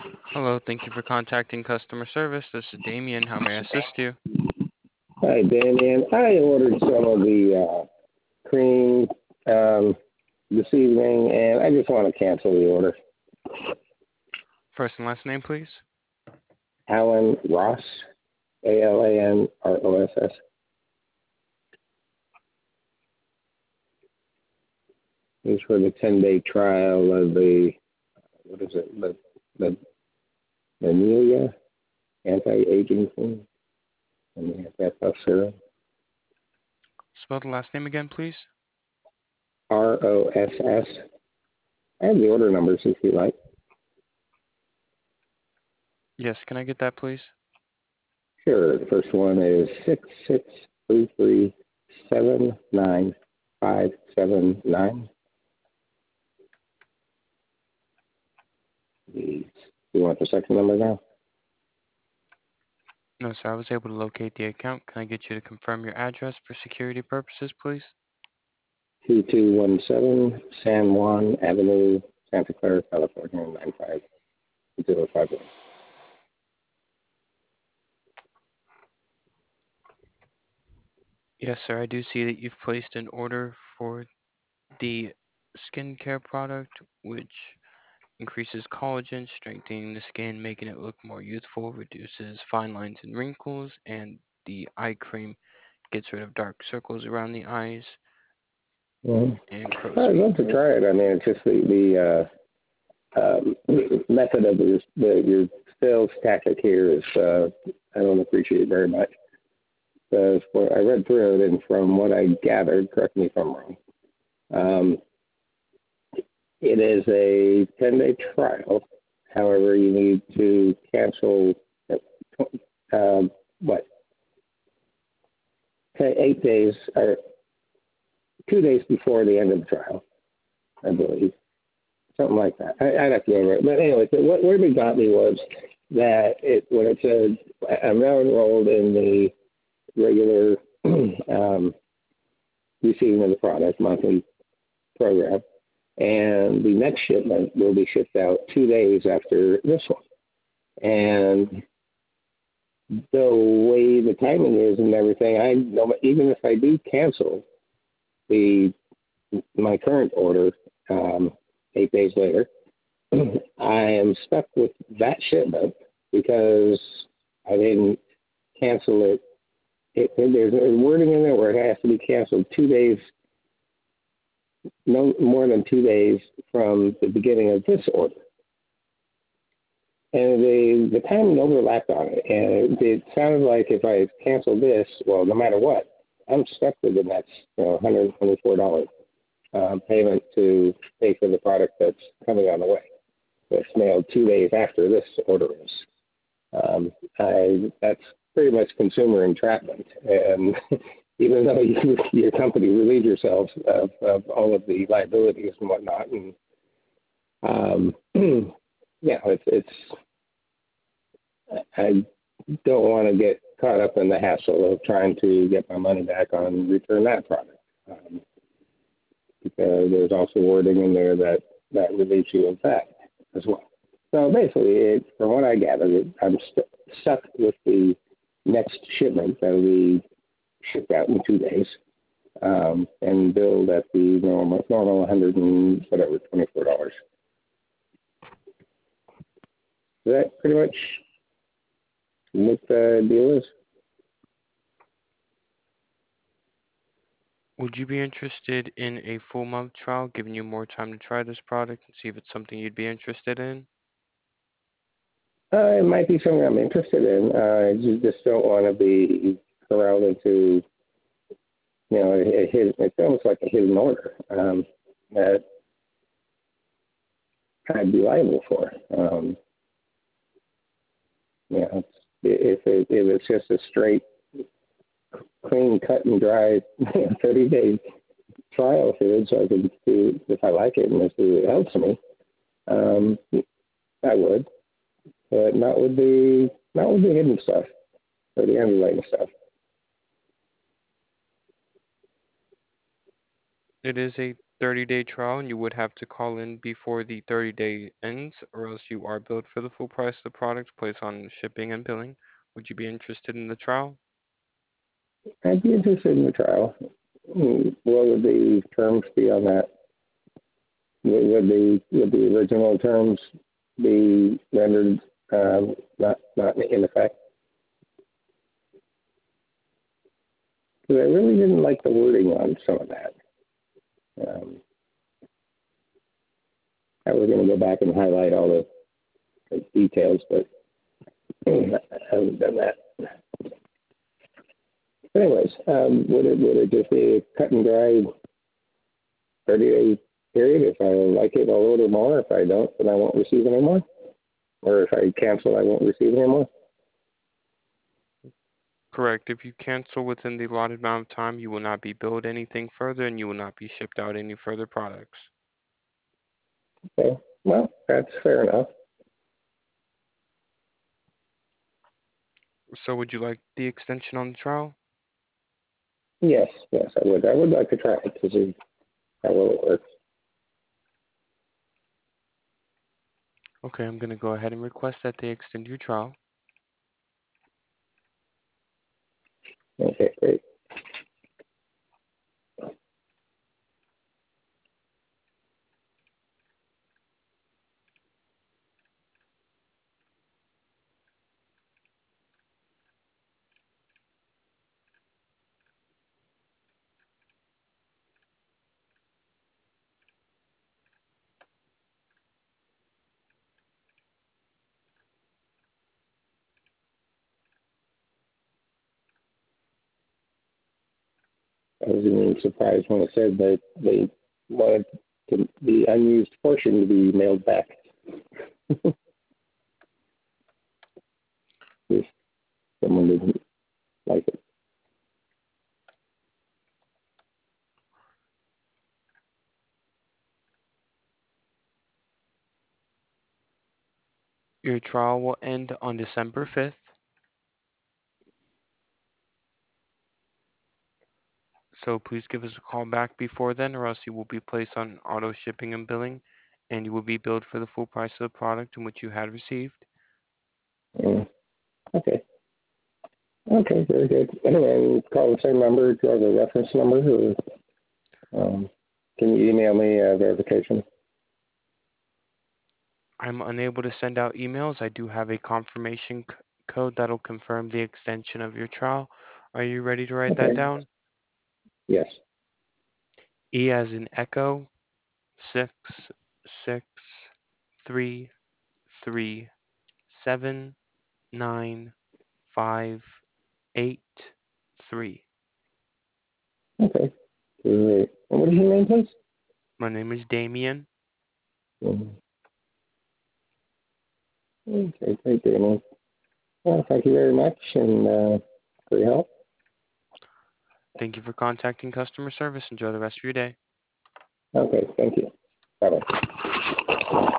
Hello, thank you for contacting customer service. This is Damien. How may I assist you? Hi, Damien. I ordered some of the cream um, this evening, and I just want to cancel the order. First and last name, please. Alan Ross, ALANROSS. This is for the 10-day trial of the, what is it, the Amelia anti-aging cream and the anti-puff serum. Spell the last name again, please. ROSS. I have the order numbers if you like. Yes, can I get that, please? Sure. The first one is 663379579. You want the second number now? No, sir. I was able to locate the account. Can I get you to confirm your address for security purposes, please? 2217 San Juan Avenue, Santa Clara, California, 95051. Yes, sir. I do see that you've placed an order for the skincare product, which increases collagen, strengthening the skin, making it look more youthful, reduces fine lines and wrinkles, and the eye cream gets rid of dark circles around the eyes Mm-hmm. and crow's I'd feet. love to try it. I mean, it's just the method of your sales tactic here is I don't appreciate very much. Because I read through it, and from what I gathered, correct me if I'm wrong, um, it is a 10-day trial. However, you need to cancel, what, 8 days or 2 days before the end of the trial, I believe. Something like that. I'd have to go over it. But anyway, what really got me was that when it said I'm now enrolled in the regular receiving of the product monthly program, and the next shipment will be shipped out 2 days after this one. And the way the timing is and everything, I know even if I do cancel the my current order 8 days later, I am stuck with that shipment because I didn't cancel it. There's a wording in there where it has to be canceled 2 days, no more than 2 days from the beginning of this order. And the timing overlapped on it, and it sounded like if I cancel this, well, no matter what, I'm stuck with the next $124 payment to pay for the product that's coming on the way. That's mailed 2 days after this order is. That's pretty much consumer entrapment. And even though your company relieves yourselves of all of the liabilities and whatnot, and it's I don't want to get caught up in the hassle of trying to get my money back on return that product. Because there's also wording in there that relieves you of that as well. So basically, from what I gathered, I'm stuck with the next shipment that will be shipped out in 2 days and billed at the normal 100 and whatever $24. Is that pretty much what the deal is? Would you be interested in a full month trial, giving you more time to try this product and see if it's something you'd be interested in? It might be something I'm interested in. I just don't want to be corralled into, it's almost like a hidden order that I'd be liable for. If it's just a straight, clean, cut and dry 30-day trial period, so I can see if I like it and if it helps me, I would, but not with the hidden stuff or the underlying stuff. It is a 30-day trial, and you would have to call in before the 30-day ends, or else you are billed for the full price of the product placed on shipping and billing. Would you be interested in the trial? I'd be interested in the trial. What would the terms be on that? Would the original terms be rendered not in effect? Because I really didn't like the wording on some of that. Um, I was going to go back and highlight all the details, but I haven't done that. But anyways, would it just be a cut and dry 30-day period? If I like it, I'll order more. If I don't, then I won't receive any more. Or if I cancel, I won't receive any more. Correct. If you cancel within the allotted amount of time, you will not be billed anything further and you will not be shipped out any further products. Okay, well, that's fair enough. So would you like the extension on the trial? Yes, I would. I would like to try it to see how well it works. Okay, I'm going to go ahead and request that they extend your trial. Okay, great. I was even surprised when it said that they wanted the unused portion to be mailed back. If someone didn't like it. Your trial will end on December 5th. So please give us a call back before then, or else you will be placed on auto shipping and billing, and you will be billed for the full price of the product in which you had received. Uh, okay. Okay, very good. Anyway, call the same number. Do you have a reference number? Or, can you email me a verification? I'm unable to send out emails. I do have a confirmation code that'll confirm the extension of your trial. Are you ready to write that Okay. down? Yes. E as in Echo, 663379583. Okay. Great. And what is your name, please? My name is Damien. Mhm. Okay, great, Damon. Well, thank you very much and for your help. Thank you for contacting customer service. Enjoy the rest of your day. Okay, thank you. Bye bye.